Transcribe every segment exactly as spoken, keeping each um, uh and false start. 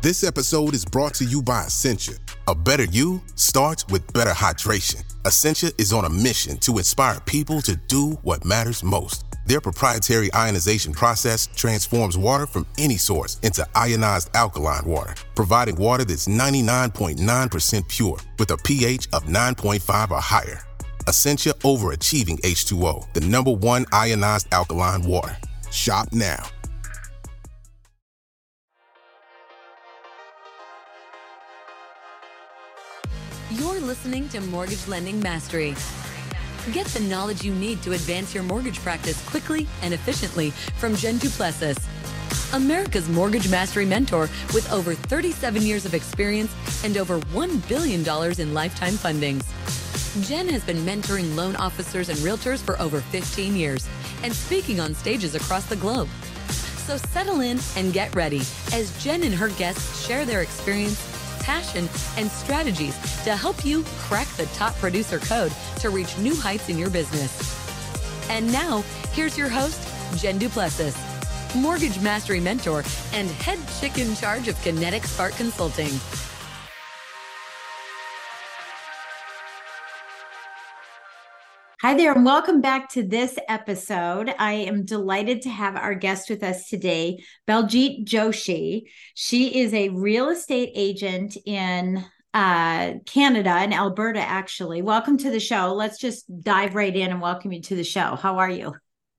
This episode is brought to you by Essentia. A better you starts with better hydration. Essentia is on a mission to inspire people to do what matters most. Their proprietary ionization process transforms water from any source into ionized alkaline water, providing water that's ninety-nine point nine percent pure with a pH of nine point five or higher. Essentia Overachieving H two O, the number one ionized alkaline water. Shop now. You're listening to Mortgage Lending Mastery. Get the knowledge you need to advance your mortgage practice quickly and efficiently from Jen Duplessis, America's Mortgage Mastery mentor with over thirty-seven years of experience and over one billion dollars in lifetime fundings. Jen has been mentoring loan officers and realtors for over fifteen years and speaking on stages across the globe. So settle in and get ready as Jen and her guests share their experience, passion, and strategies to help you crack the top producer code to reach new heights in your business. And now, here's your host, Jen Duplessis, Mortgage Mastery Mentor and head chick in charge of Kinetic Spark Consulting. Hi there, and welcome back to this episode. I am delighted to have our guest with us today, Baljit Joshi. She is a real estate agent in uh, Canada, in Alberta, actually. Welcome to the show. Let's just dive right in and welcome you to the show. How are you?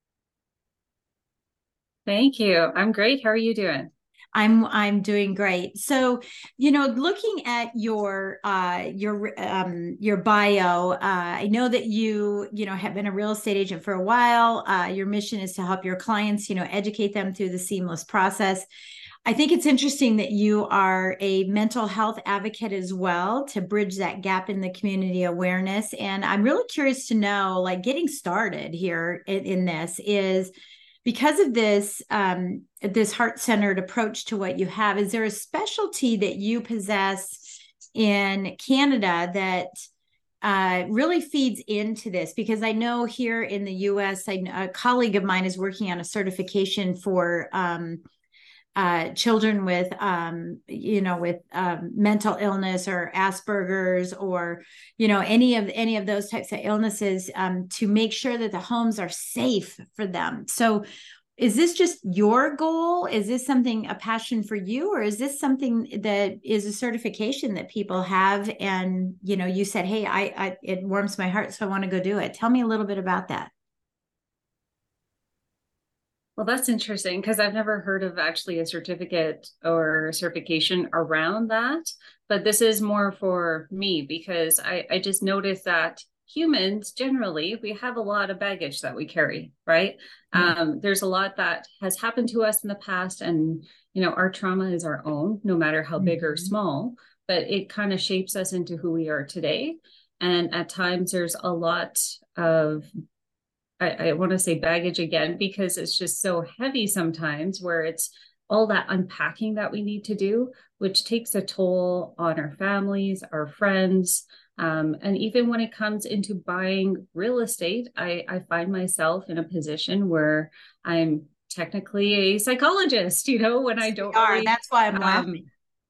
Thank you. I'm great. How are you doing? I'm I'm doing great. So, you know, looking at your uh, your um, your bio, uh, I know that you you know have been a real estate agent for a while. Uh, your mission is to help your clients, you know, educate them through the seamless process. I think it's interesting that you are a mental health advocate as well to bridge that gap in the community awareness. And I'm really curious to know, like, getting started here in, in this is, because of this, um, this heart-centered approach to what you have, is there a specialty that you possess in Canada that uh, really feeds into this? Because I know here in the U S, I, a colleague of mine is working on a certification for um, uh, children with, um, you know, with um, mental illness or Asperger's or, you know, any of any of those types of illnesses, um, to make sure that the homes are safe for them. So is this just your goal? Is this something, a passion for you? Or is this something that is a certification that people have? And, you know, you said, hey, I, I it warms my heart, so I want to go do it. Tell me a little bit about that. Well, that's interesting because I've never heard of actually a certificate or certification around that. But this is more for me because I, I just noticed that humans generally, we have a lot of baggage that we carry, right? Yeah. Um, there's a lot that has happened to us in the past, and, you know, our trauma is our own, no matter how mm-hmm. big or small, but it kind of shapes us into who we are today. And at times there's a lot of I, I want to say baggage again, because it's just so heavy sometimes, where it's all that unpacking that we need to do, which takes a toll on our families, our friends. Um, and even when it comes into buying real estate, I, I find myself in a position where I'm technically a psychologist, you know, when I don't. Really, that's why I'm um, laughing.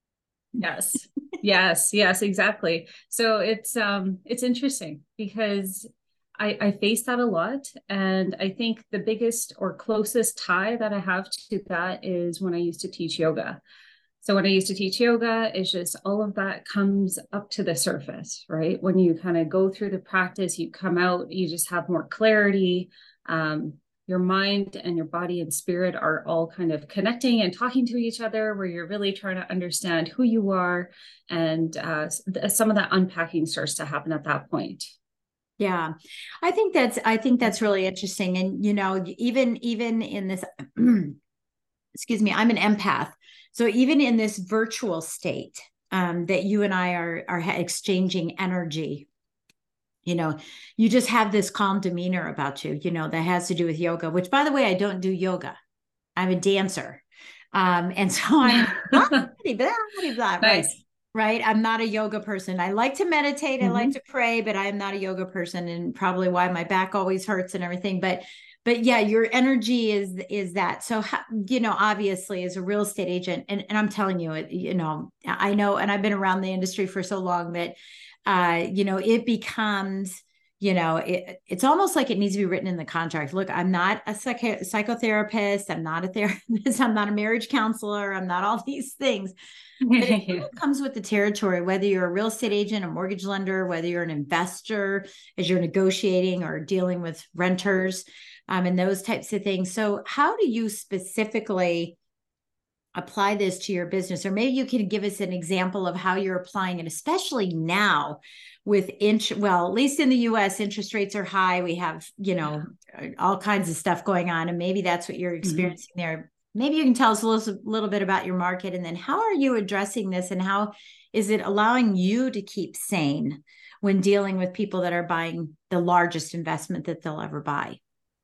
Yes, yes, yes, exactly. So it's um, it's interesting because I, I face that a lot. And I think the biggest or closest tie that I have to that is when I used to teach yoga. So when I used to teach yoga, it's just all of that comes up to the surface, right? When you kind of go through the practice, you come out, you just have more clarity. Um, your mind and your body and spirit are all kind of connecting and talking to each other, where you're really trying to understand who you are. And uh, some of that unpacking starts to happen at that point. Yeah, I think that's, I think that's really interesting. And, you know, even, even in this, excuse me, I'm an empath. So even in this virtual state um, that you and I are, are exchanging energy, you know, you just have this calm demeanor about you, you know, that has to do with yoga, which, by the way, I don't do yoga. I'm a dancer. Um, and so I'm blah, blah, blah, blah, nice. Right? Right. I'm not a yoga person. I like to meditate. Mm-hmm. I like to pray, but I'm not a yoga person, and probably why my back always hurts and everything. But, but yeah, your energy is is that. So, you know, obviously as a real estate agent, and, and I'm telling you, you know, I know, and I've been around the industry for so long that, uh, you know, it becomes, you know, it, it's almost like it needs to be written in the contract. Look, I'm not a psych- psychotherapist. I'm not a therapist. I'm not a marriage counselor. I'm not all these things. But it kind of comes with the territory, whether you're a real estate agent, a mortgage lender, whether you're an investor, as you're negotiating or dealing with renters, um, and those types of things. So how do you specifically apply this to your business? Or maybe you can give us an example of how you're applying it, especially now with inch, well, at least in the U S, interest rates are high. We have, you know, yeah. all kinds of stuff going on. And maybe that's what you're experiencing mm-hmm. there. Maybe you can tell us a little, little bit about your market, and then how are you addressing this, and how is it allowing you to keep sane when dealing with people that are buying the largest investment that they'll ever buy?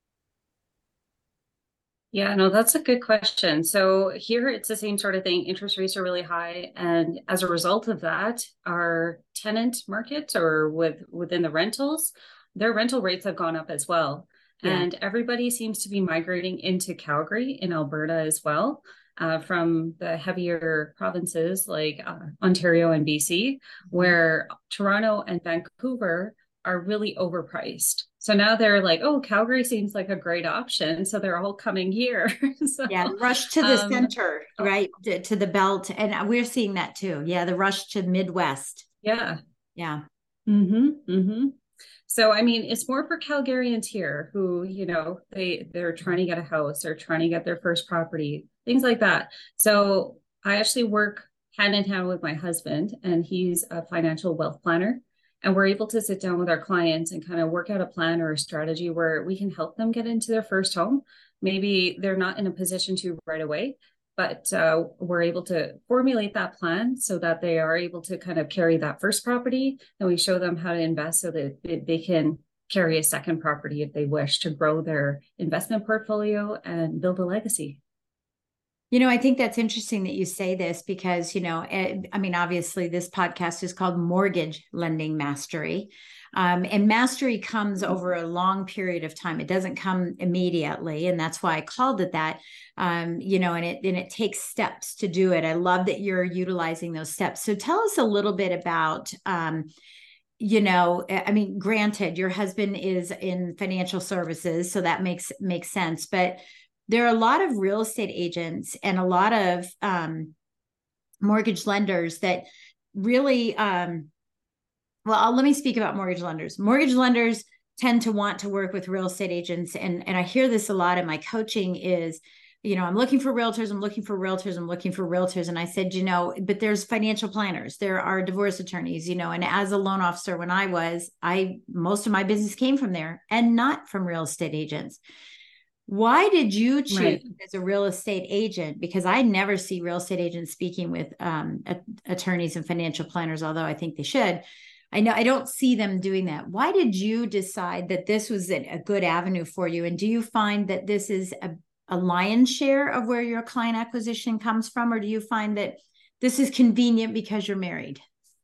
Yeah, no, that's a good question. So here it's the same sort of thing. Interest rates are really high. And as a result of that, our tenant market, or with within the rentals, their rental rates have gone up as well. Yeah. And everybody seems to be migrating into Calgary in Alberta as well, uh, from the heavier provinces like uh, Ontario and B C, mm-hmm. where Toronto and Vancouver are really overpriced. So now they're like, oh, Calgary seems like a great option. So they're all coming here. so, yeah, the rush to the um, center, right? To, to the belt. And we're seeing that too. Yeah, the rush to Midwest. Yeah. Yeah. Mm-hmm. Mm-hmm. So, I mean, it's more for Calgarians here who, you know, they, they're trying to get a house or trying to get their first property, things like that. So I actually work hand in hand with my husband, and he's a financial wealth planner. And we're able to sit down with our clients and kind of work out a plan or a strategy where we can help them get into their first home. Maybe they're not in a position to right away, but uh, we're able to formulate that plan so that they are able to kind of carry that first property. And we show them how to invest so that they can carry a second property if they wish to grow their investment portfolio and build a legacy. You know, I think that's interesting that you say this because, you know, I mean, obviously this podcast is called Mortgage Lending Mastery. Um, and mastery comes over a long period of time. It doesn't come immediately. And that's why I called it that, um, you know, and it, and it takes steps to do it. I love that you're utilizing those steps. So tell us a little bit about, um, you know, I mean, granted, your husband is in financial services, so that makes, makes sense. But there are a lot of real estate agents and a lot of um, mortgage lenders that really, um, well, I'll, let me speak about mortgage lenders. Mortgage lenders tend to want to work with real estate agents. And, and I hear this a lot in my coaching is, you know, I'm looking for realtors, I'm looking for realtors, I'm looking for realtors. And I said, you know, but there's financial planners, there are divorce attorneys, you know, and as a loan officer, when I was, I, most of my business came from there and not from real estate agents. Why did you choose right. as a real estate agent? Because I never see real estate agents speaking with um, a, attorneys and financial planners, although I think they should. I know I don't see them doing that. Why did you decide that this was a, a good avenue for you? And do you find that this is a, a lion's share of where your client acquisition comes from? Or do you find that this is convenient because you're married?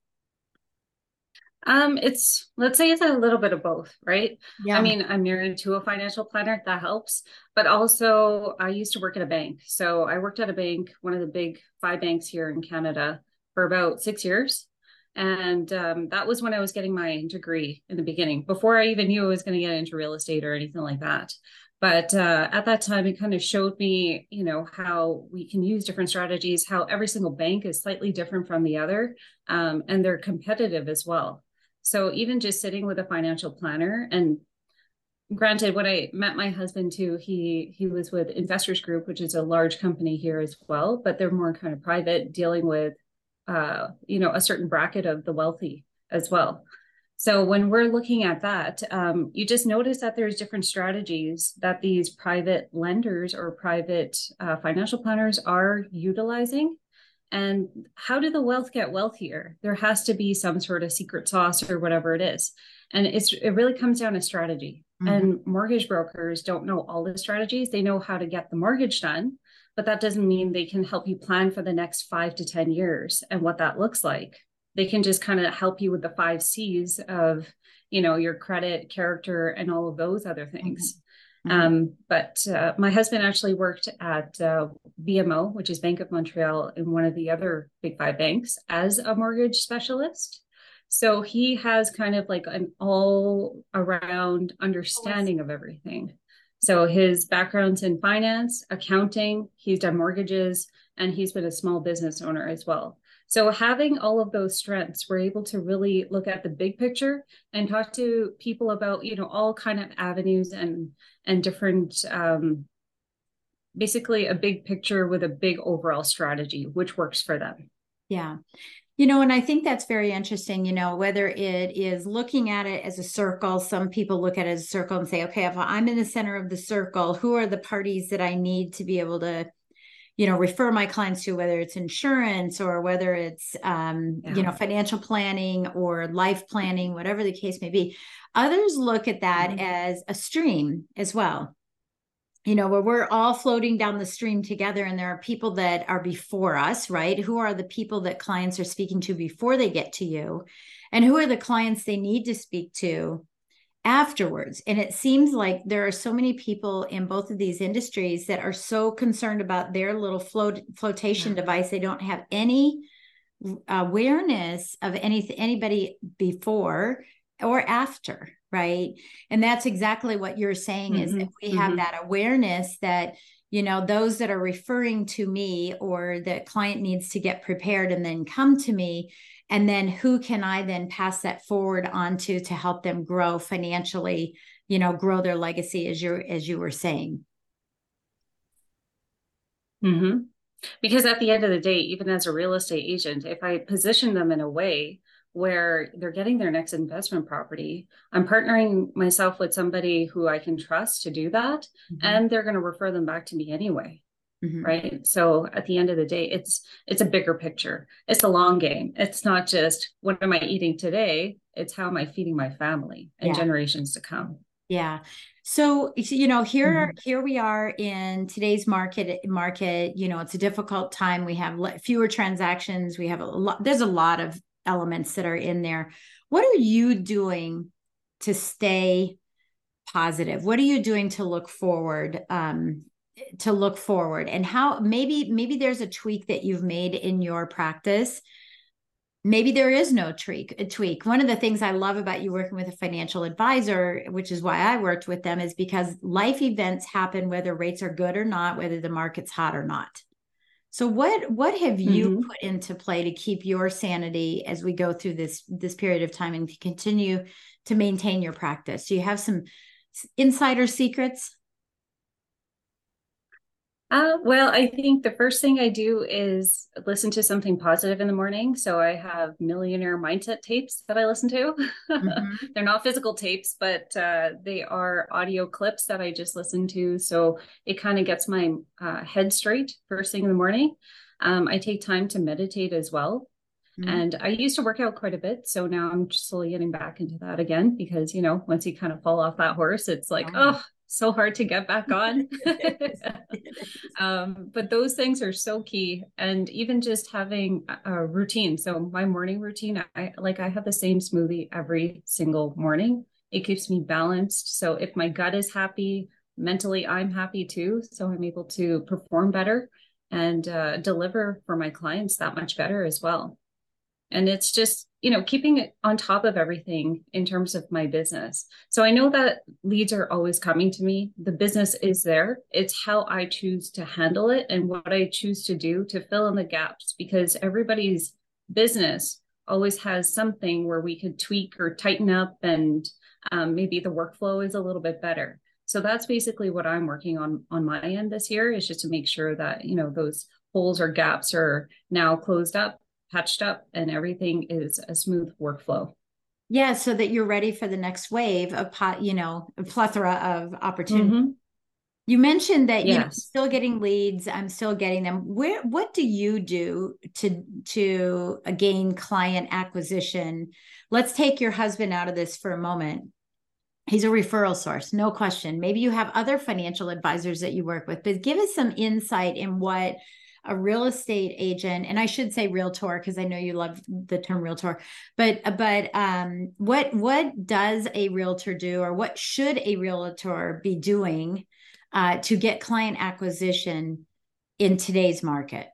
Um, it's, let's say it's a little bit of both, right? Yeah. I mean, I'm married to a financial planner, that helps, but also I used to work at a bank. So I worked at a bank, one of the big five banks here in Canada, for about six years. And um, that was when I was getting my degree in the beginning, before I even knew I was going to get into real estate or anything like that. But uh, at that time, it kind of showed me, you know, how we can use different strategies, how every single bank is slightly different from the other, um, and they're competitive as well. So even just sitting with a financial planner, and granted, when I met my husband too, he he was with Investors Group, which is a large company here as well, but they're more kind of private, dealing with, uh, you know, a certain bracket of the wealthy as well. So when we're looking at that, um, you just notice that there's different strategies that these private lenders or private uh, financial planners are utilizing. And how do the wealth get wealthier? There has to be some sort of secret sauce or whatever it is. And it's it really comes down to strategy. Mm-hmm. And mortgage brokers don't know all the strategies. They know how to get the mortgage done, but that doesn't mean they can help you plan for the next five to ten years and what that looks like. They can just kind of help you with the five C's of, you know, your credit, character, and all of those other things. Mm-hmm. Um, but uh, my husband actually worked at uh, B M O, which is Bank of Montreal, and one of the other big five banks as a mortgage specialist. So he has kind of like an all around understanding of everything. So his background's in finance, accounting, he's done mortgages, and he's been a small business owner as well. So having all of those strengths, we're able to really look at the big picture and talk to people about, you know, all kind of avenues and and different, um, basically a big picture with a big overall strategy, which works for them. Yeah. You know, and I think that's very interesting, you know, whether it is looking at it as a circle. Some people look at it as a circle and say, okay, if I'm in the center of the circle, who are the parties that I need to be able to, you know, refer my clients to, whether it's insurance or whether it's, um, yeah. you know, financial planning or life planning, whatever the case may be. Others look at that mm-hmm. as a stream as well. You know, where we're all floating down the stream together, and there are people that are before us, right? Who are the people that clients are speaking to before they get to you? And who are the clients they need to speak to afterwards? And it seems like there are so many people in both of these industries that are so concerned about their little float flotation yeah. device. They don't have any awareness of any, anybody before or after. Right. And that's exactly what you're saying mm-hmm. is that we mm-hmm. have that awareness that, you know, those that are referring to me or the client needs to get prepared and then come to me. And then who can I then pass that forward onto to help them grow financially, you know, grow their legacy, as you as you were saying. Mm-hmm. Because at the end of the day, even as a real estate agent, if I position them in a way where they're getting their next investment property, I'm partnering myself with somebody who I can trust to do that. Mm-hmm. And they're going to refer them back to me anyway. Mm-hmm. Right. So at the end of the day, it's, it's a bigger picture. It's a long game. It's not just what am I eating today? It's how am I feeding my family and yeah. generations to come. Yeah. So, you know, here, mm-hmm. here we are in today's market market, you know, it's a difficult time. We have fewer transactions. We have a lot, there's a lot of elements that are in there. What are you doing to stay positive? What are you doing to look forward, um, to look forward and how maybe, maybe there's a tweak that you've made in your practice. Maybe there is no tweak, a tweak. One of the things I love about you working with a financial advisor, which is why I worked with them, is because life events happen, whether rates are good or not, whether the market's hot or not. So what, what have you mm-hmm. put into play to keep your sanity as we go through this, this period of time and to continue to maintain your practice? Do you have some insider secrets? Uh, well, I think the first thing I do is listen to something positive in the morning. So I have millionaire mindset tapes that I listen to. Mm-hmm. They're not physical tapes, but uh, they are audio clips that I just listen to. So it kind of gets my uh, head straight first thing in the morning. Um, I take time to meditate as well. Mm-hmm. And I used to work out quite a bit. So now I'm just slowly getting back into that again, because, you know, once you kind of fall off that horse, it's like, oh, oh so hard to get back on. um, but those things are so key. And even just having a routine. So my morning routine, I like, I have the same smoothie every single morning. It keeps me balanced. So if my gut is happy, mentally, I'm happy too. So I'm able to perform better and uh, deliver for my clients that much better as well. And it's just, you know, keeping it on top of everything in terms of my business. So I know that leads are always coming to me. The business is there. It's how I choose to handle it and what I choose to do to fill in the gaps, because everybody's business always has something where we could tweak or tighten up, and um, maybe the workflow is a little bit better. So that's basically what I'm working on on my end this year, is just to make sure that, you know, those holes or gaps are now closed up, patched up, and everything is a smooth workflow. Yeah, so that you're ready for the next wave of, you know, a plethora of opportunity. Mm-hmm. You mentioned that, yes. you know, still getting leads. I'm still getting them. Where, what do you do to, to gain client acquisition? Let's take your husband out of this for a moment. He's a referral source, no question. Maybe you have other financial advisors that you work with, but give us some insight in what a real estate agent, and I should say realtor because I know you love the term realtor, but but um, what what does a realtor do, or what should a realtor be doing uh, to get client acquisition in today's market?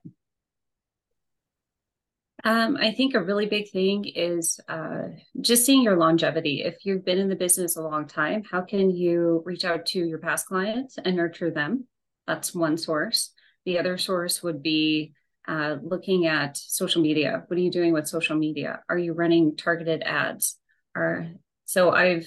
Um, I think a really big thing is uh, just seeing your longevity. If you've been in the business a long time, how can you reach out to your past clients and nurture them? That's one source. The other source would be uh, looking at social media. What are you doing with social media? Are you running targeted ads? Are so I've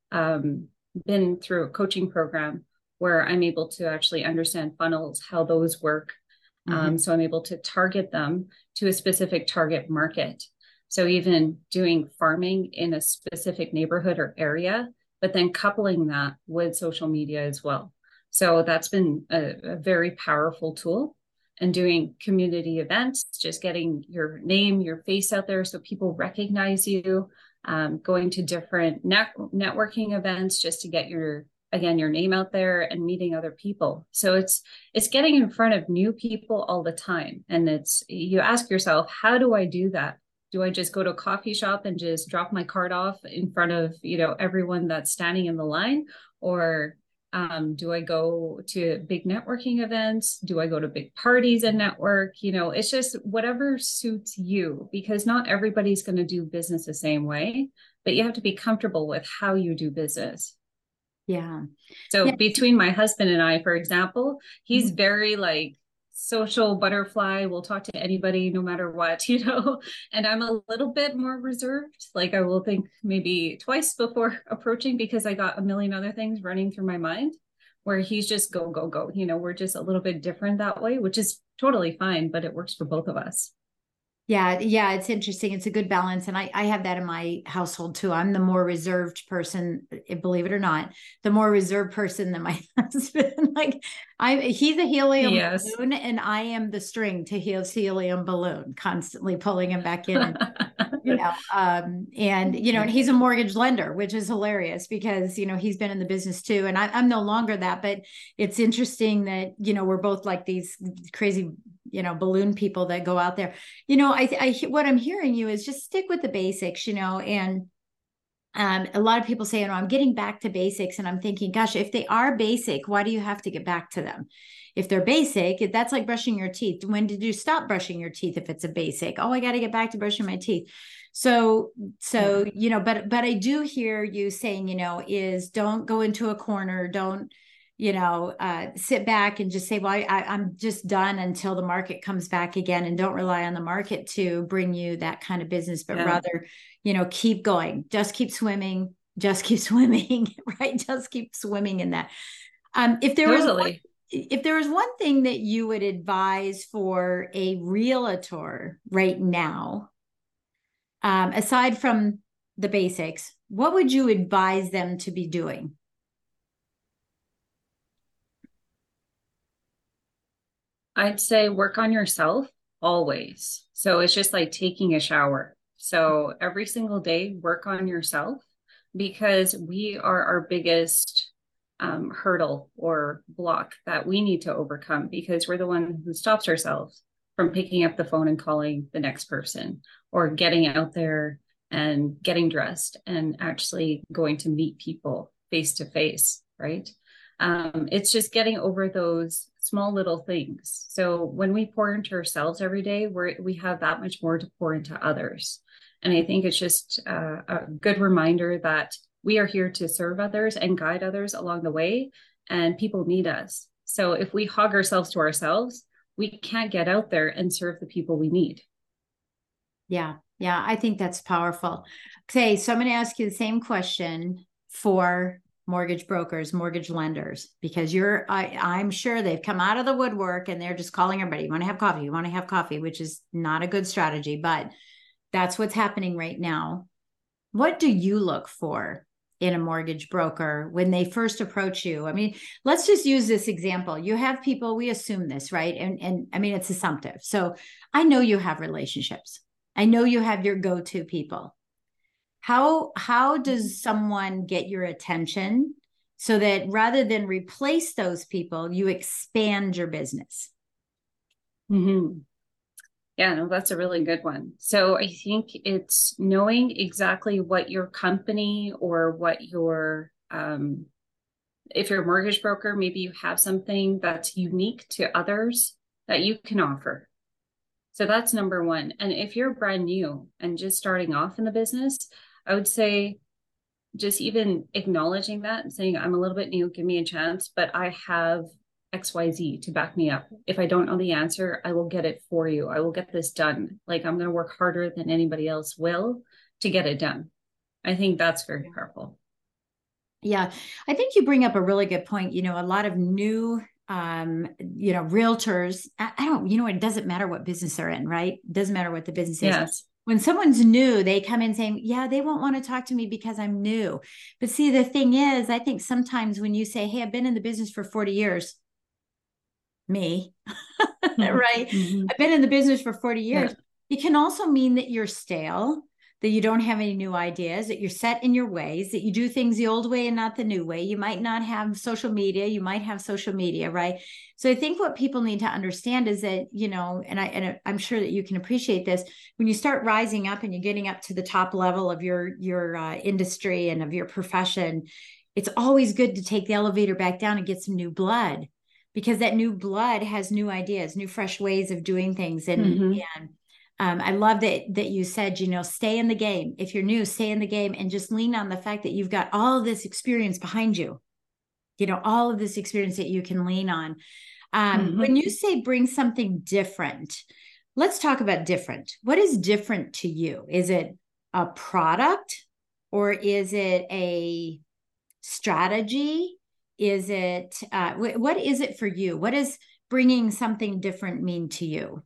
um, been through a coaching program where I'm able to actually understand funnels, how those work. Mm-hmm. Um, so I'm able to target them to a specific target market. So even doing farming in a specific neighborhood or area, but then coupling that with social media as well. So that's been a, a very powerful tool. And doing community events, just getting your name, your face out there so people recognize you, um, going to different net- networking events just to get your again, your name out there and meeting other people. So it's, it's getting in front of new people all the time. And it's, you ask yourself, how do I do that? Do I just go to a coffee shop and just drop my card off in front of, you know, everyone that's standing in the line? Or um, do I go to big networking events? Do I go to big parties and network? You know, it's just whatever suits you, because not everybody's going to do business the same way, but you have to be comfortable with how you do business. Yeah. So yeah. between my husband and I, for example, he's mm-hmm. very like social butterfly, will talk to anybody no matter what, you know, and I'm a little bit more reserved. Like I will think maybe twice before approaching because I got a million other things running through my mind, where he's just go, go, go. You know, we're just a little bit different that way, which is totally fine, but it works for both of us. Yeah, yeah, it's interesting. It's a good balance. And I, I have that in my household too. I'm the more reserved person, believe it or not, the more reserved person than my husband. Like I he's a helium yes. balloon and I am the string to his helium balloon, constantly pulling him back in. And, you know, um, and you know, and he's a mortgage lender, which is hilarious because, you know, he's been in the business too. And I, I'm no longer that, but it's interesting that, you know, we're both like these crazy, you know, balloon people that go out there. You know, I, I what I'm hearing you is just stick with the basics, you know, and um, a lot of people say, you know, I'm getting back to basics, and I'm thinking, gosh, if they are basic, why do you have to get back to them? If they're basic, that's like brushing your teeth. When did you stop brushing your teeth? If it's a basic, oh, I got to get back to brushing my teeth. So, so, yeah. you know, but, but I do hear you saying, you know, is don't go into a corner. Don't, you know, uh, sit back and just say, well, I, I, I'm just done until the market comes back again, and don't rely on the market to bring you that kind of business, but yeah. rather, you know, keep going, just keep swimming, just keep swimming, right? Just keep swimming in that. Um, if there totally. was, one, if there was one thing that you would advise for a realtor right now, um, aside from the basics, what would you advise them to be doing? I'd say work on yourself always. So it's just like taking a shower. So every single day, work on yourself, because we are our biggest um, hurdle or block that we need to overcome, because we're the one who stops ourselves from picking up the phone and calling the next person, or getting out there and getting dressed and actually going to meet people face to face, right? Um, it's just getting over those small little things. So when we pour into ourselves every day, we we have that much more to pour into others. And I think it's just uh, a good reminder that we are here to serve others and guide others along the way, and people need us. So if we hog ourselves to ourselves, we can't get out there and serve the people we need. Yeah, yeah, I think that's powerful. Okay, so I'm going to ask you the same question for mortgage brokers, mortgage lenders, because you're, I, I'm sure they've come out of the woodwork and they're just calling everybody, you want to have coffee, you want to have coffee, which is not a good strategy, but that's what's happening right now. What do you look for in a mortgage broker when they first approach you? I mean, let's just use this example. You have people, we assume this, right? And, and I mean, it's assumptive. So I know you have relationships. I know you have your go-to people. How, how does someone get your attention so that rather than replace those people, you expand your business? Mm-hmm. Yeah, no, that's a really good one. So I think it's knowing exactly what your company or what your, um, if you're a mortgage broker, maybe you have something that's unique to others that you can offer. So that's number one. And if you're brand new and just starting off in the business, I would say just even acknowledging that and saying, I'm a little bit new, give me a chance, but I have X Y Z to back me up. If I don't know the answer, I will get it for you. I will get this done. Like, I'm going to work harder than anybody else will to get it done. I think that's very powerful. Yeah, I think you bring up a really good point. You know, a lot of new, um, you know, realtors, I, I don't, you know, it doesn't matter what business they're in, right? It doesn't matter what the business is. Yes. When someone's new, they come in saying, yeah, they won't want to talk to me because I'm new. But see, the thing is, I think sometimes when you say, hey, I've been in the business for forty years, me, right? Mm-hmm. I've been in the business for forty years. Yeah. It can also mean that you're stale, that you don't have any new ideas, that you're set in your ways, that you do things the old way and not the new way. You might not have social media, you might have social media, right? So I think what people need to understand is that, you know, and I and I'm sure that you can appreciate this, when you start rising up and you're getting up to the top level of your your uh, industry and of your profession, it's always good to take the elevator back down and get some new blood, because that new blood has new ideas, new fresh ways of doing things. And, mm-hmm. and um, I love that, that you said, you know, stay in the game. If you're new, stay in the game and just lean on the fact that you've got all of this experience behind you, you know, all of this experience that you can lean on. Um, mm-hmm. When you say bring something different, let's talk about different. What is different to you? Is it a product, or is it a strategy? Is it, uh, w- what is it for you? What does bringing something different mean to you?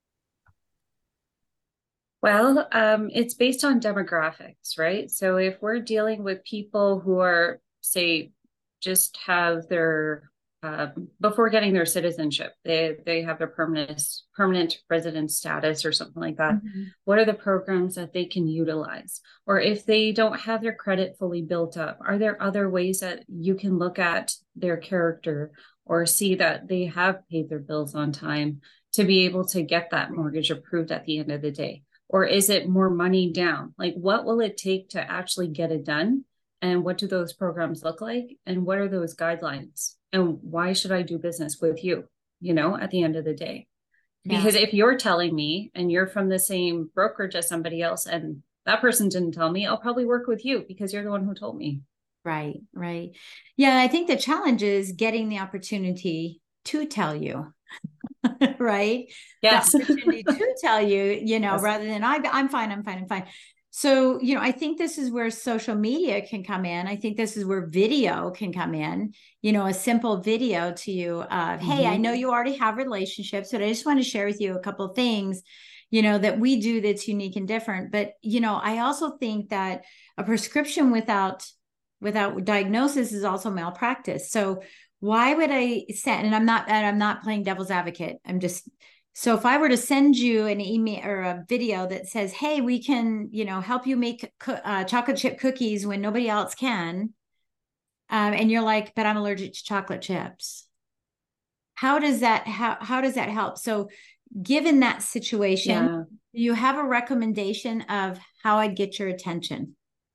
Well, um, it's based on demographics, right? So if we're dealing with people who are, say, just have their, uh, before getting their citizenship, they, they have their permanent, permanent resident status or something like that. Mm-hmm. What are the programs that they can utilize? Or if they don't have their credit fully built up, are there other ways that you can look at their character or see that they have paid their bills on time to be able to get that mortgage approved at the end of the day? Or is it more money down? Like, what will it take to actually get it done? And what do those programs look like? And what are those guidelines? And why should I do business with you, you know, at the end of the day? Yeah. Because if you're telling me and you're from the same brokerage as somebody else and that person didn't tell me, I'll probably work with you because you're the one who told me. Right, right. Yeah, I think the challenge is getting the opportunity to tell you. Right? Yes. The opportunity to tell you, you know, yes. rather than I, I'm fine, I'm fine, I'm fine. So, you know, I think this is where social media can come in. I think this is where video can come in, you know, a simple video to you of, mm-hmm. hey, I know you already have relationships, but I just want to share with you a couple of things, you know, that we do that's unique and different. But, you know, I also think that a prescription without, without diagnosis is also malpractice. So why would I send, and I'm not, and I'm not playing devil's advocate. I'm just, so if I were to send you an email or a video that says, hey, we can, you know, help you make uh, chocolate chip cookies when nobody else can. Um, and you're like, but I'm allergic to chocolate chips. How does that, how, how does that help? So given that situation, yeah. you have a recommendation of how I'd get your attention.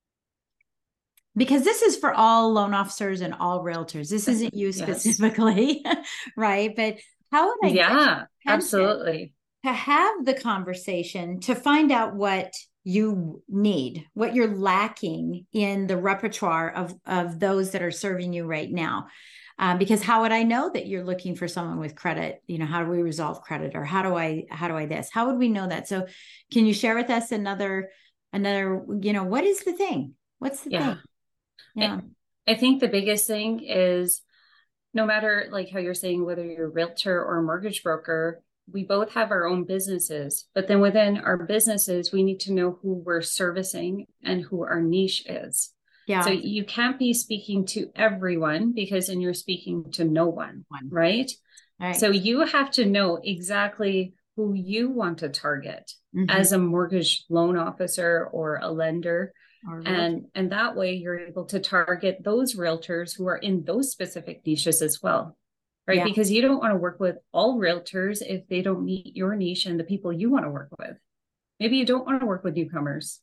Because this is for all loan officers and all realtors. This isn't you specifically, yes. right? But how would I yeah, get absolutely to have the conversation to find out what you need, what you're lacking in the repertoire of, of those that are serving you right now? Um, because how would I know that you're looking for someone with credit? You know, how do we resolve credit, or how do I, how do I this? How would we know that? So can you share with us another, another, you know, what is the thing? What's the yeah. thing? Yeah. I, I think the biggest thing is, no matter like how you're saying, whether you're a realtor or a mortgage broker, we both have our own businesses, but then within our businesses, we need to know who we're servicing and who our niche is. Yeah. So you can't be speaking to everyone, because then you're speaking to no one, one. Right? Right? So you have to know exactly who you want to target mm-hmm. as a mortgage loan officer or a lender. And, and that way you're able to target those realtors who are in those specific niches as well. right? Yeah. Because you don't want to work with all realtors if they don't meet your niche and the people you want to work with. Maybe you don't want to work with newcomers,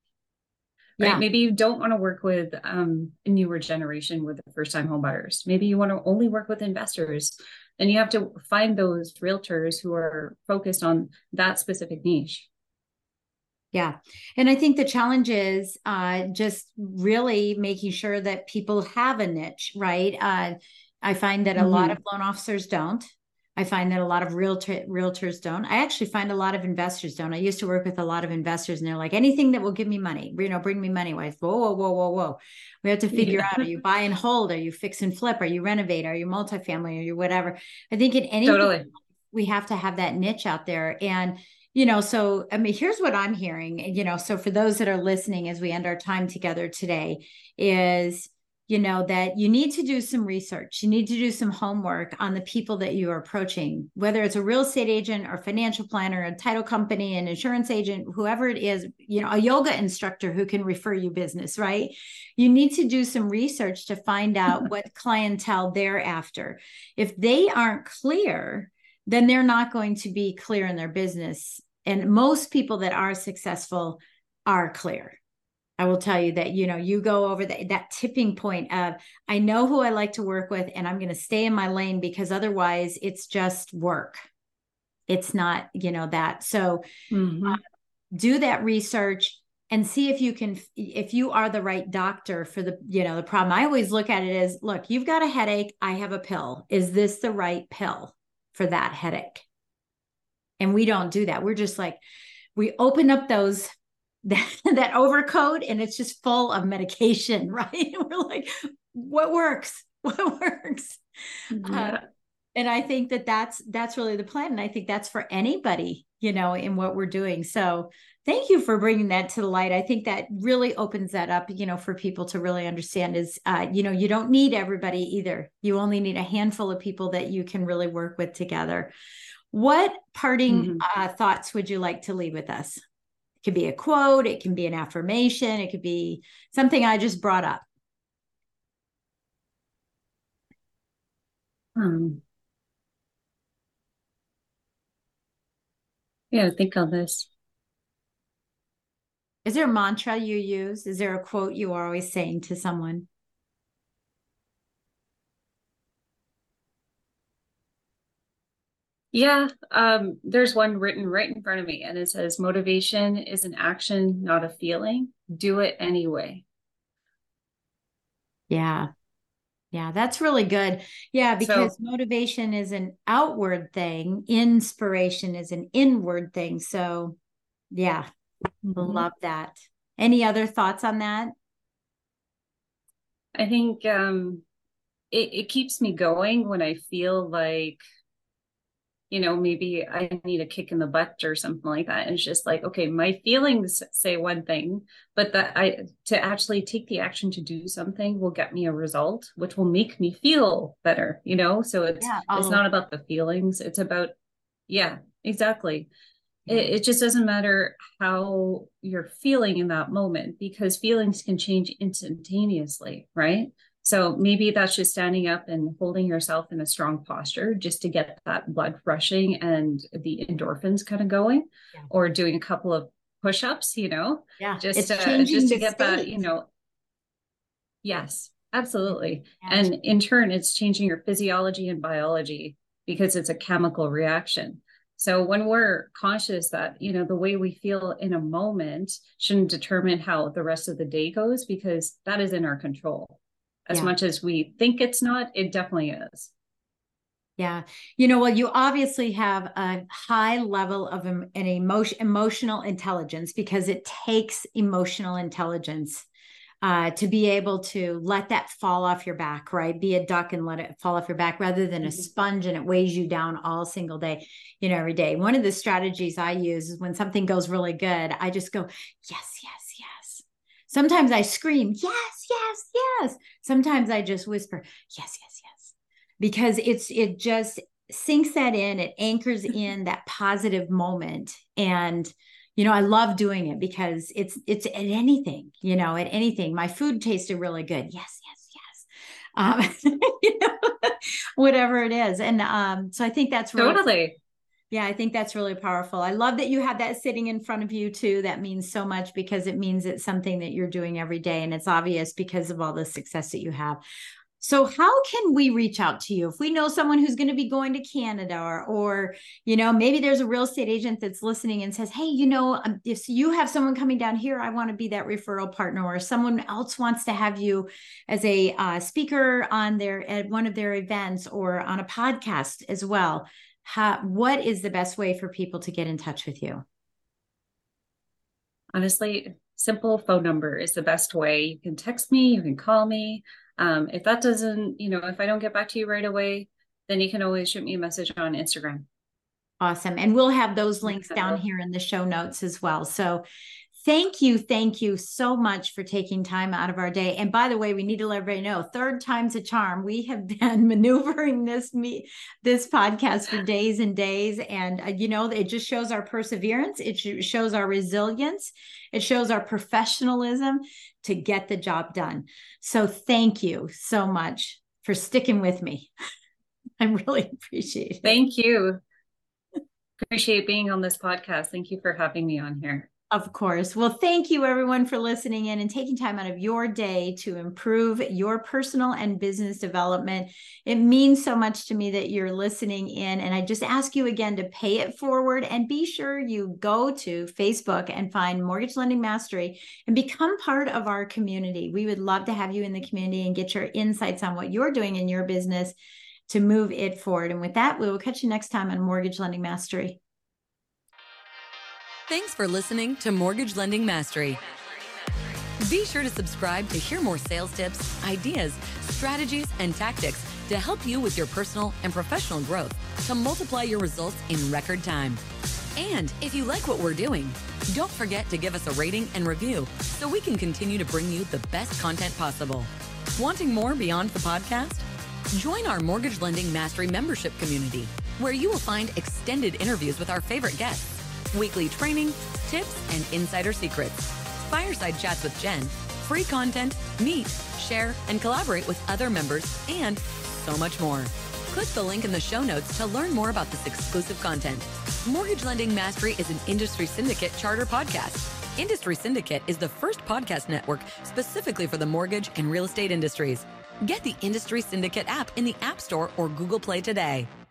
right? Yeah. Maybe you don't want to work with um, a newer generation with the first time home buyers. Maybe you want to only work with investors. And you have to find those realtors who are focused on that specific niche. Yeah. And I think the challenge is uh, just really making sure that people have a niche, right? Uh, I find that a mm-hmm. lot of loan officers don't. I find that a lot of realtor, realtors don't. I actually find a lot of investors don't. I used to work with a lot of investors and they're like, anything that will give me money, you know, bring me money. Wise. Whoa, whoa, whoa, whoa, whoa. We have to figure yeah. out, are you buy and hold? Are you fix and flip? Are you renovate? Are you multifamily? Are you whatever? I think in anything, totally. we have to have that niche out there. And you know, so, I mean, here's what I'm hearing, you know, so for those that are listening as we end our time together today is, you know, that you need to do some research. You need to do some homework on the people that you are approaching, whether it's a real estate agent or financial planner, a title company, an insurance agent, whoever it is, you know, a yoga instructor who can refer you business, right? You need to do some research to find out what clientele they're after. If they aren't clear, then they're not going to be clear in their business. And most people that are successful are clear. I will tell you that, you know, you go over the, that tipping point of, I know who I like to work with and I'm going to stay in my lane because otherwise it's just work. It's not, you know, that. So mm-hmm. uh, do that research and see if you can, if you are the right doctor for the, you know, the problem. I always look at it as, look, you've got a headache. I have a pill. Is this the right pill for that headache? And we don't do that. We're just like, we open up those, that, that overcoat and it's just full of medication, right? And we're like, what works? What works? Yeah. Uh, and I think that that's, that's really the plan. And I think that's for anybody, you know, in what we're doing. So thank you for bringing that to the light. I think that really opens that up, you know, for people to really understand is, uh, you know, you don't need everybody either. You only need a handful of people that you can really work with together. What parting mm-hmm. uh, thoughts would you like to leave with us? It could be a quote. It can be an affirmation. It could be something I just brought up. Um, yeah, think on this. Is there a mantra you use? Is there a quote you are always saying to someone? Yeah, um, there's one written right in front of me and it says, motivation is an action, not a feeling. Do it anyway. Yeah. Yeah, that's really good. Yeah, because so, motivation is an outward thing. Inspiration is an inward thing. So yeah, mm-hmm. love that. Any other thoughts on that? I think um, it, it keeps me going when I feel like, you know, maybe I need a kick in the butt or something like that. And it's just like, okay, my feelings say one thing, but that I, to actually take the action to do something will get me a result, which will make me feel better, you know? So it's, yeah, it's not about the feelings. It's about, yeah, exactly. Yeah. It, it just doesn't matter how you're feeling in that moment because feelings can change instantaneously, right? So maybe that's just standing up and holding yourself in a strong posture just to get that blood rushing and the endorphins kind of going, yeah. or doing a couple of push-ups, you know, yeah, just, uh, just to get state. that, you know, yes, absolutely. Yeah. And in turn, it's changing your physiology and biology because it's a chemical reaction. So when we're conscious that, you know, the way we feel in a moment shouldn't determine how the rest of the day goes because that is in our control. As yeah. much as we think it's not, it definitely is. Yeah. You know, well, you obviously have a high level of an emotion, emotional intelligence because it takes emotional intelligence uh, to be able to let that fall off your back, right? Be a duck and let it fall off your back rather than a sponge and it weighs you down all single day, you know, every day. One of the strategies I use is when something goes really good, I just go, yes, yes. Sometimes I scream, yes, yes, yes. Sometimes I just whisper, yes, yes, yes. Because it's it just sinks that in, it anchors in that positive moment. And, you know, I love doing it because it's it's at anything, you know, at anything. My food tasted really good. Yes, yes, yes. um, you know, whatever it is. And um, so I think that's really totally. Yeah, I think that's really powerful. I love that you have that sitting in front of you too. That means so much because it means it's something that you're doing every day, and it's obvious because of all the success that you have. So how can we reach out to you if we know someone who's going to be going to Canada, or, or, you know, maybe there's a real estate agent that's listening and says, hey, you know, if you have someone coming down here, I want to be that referral partner, or someone else wants to have you as a uh, speaker on their, at one of their events or on a podcast as well. How, what is the best way for people to get in touch with you? Honestly, simple phone number is the best way. You can text me, you can call me. Um, if that doesn't, you know, if I don't get back to you right away, then you can always shoot me a message on Instagram. Awesome. And we'll have those links down here in the show notes as well. So thank you. Thank you so much for taking time out of our day. And by the way, we need to let everybody know, third time's a charm. We have been maneuvering this me this podcast for days and days. And, uh, you know, it just shows our perseverance. It sh- shows our resilience. It shows our professionalism to get the job done. So thank you so much for sticking with me. I really appreciate it. Thank you. Appreciate being on this podcast. Thank you for having me on here. Of course. Well, thank you everyone for listening in and taking time out of your day to improve your personal and business development. It means so much to me that you're listening in. And I just ask you again to pay it forward, and be sure you go to Facebook and find Mortgage Lending Mastery and become part of our community. We would love to have you in the community and get your insights on what you're doing in your business to move it forward. And with that, we will catch you next time on Mortgage Lending Mastery. Thanks for listening to Mortgage Lending Mastery. Be sure to subscribe to hear more sales tips, ideas, strategies, and tactics to help you with your personal and professional growth to multiply your results in record time. And if you like what we're doing, don't forget to give us a rating and review so we can continue to bring you the best content possible. Wanting more beyond the podcast? Join our Mortgage Lending Mastery membership community, where you will find extended interviews with our favorite guests, weekly training, tips, and insider secrets, fireside chats with Jen, free content, meet, share, and collaborate with other members, and so much more. Click the link in the show notes to learn more about this exclusive content. Mortgage Lending Mastery is an Industry Syndicate charter podcast. Industry Syndicate is the first podcast network specifically for the mortgage and real estate industries. Get the Industry Syndicate app in the App Store or Google Play today.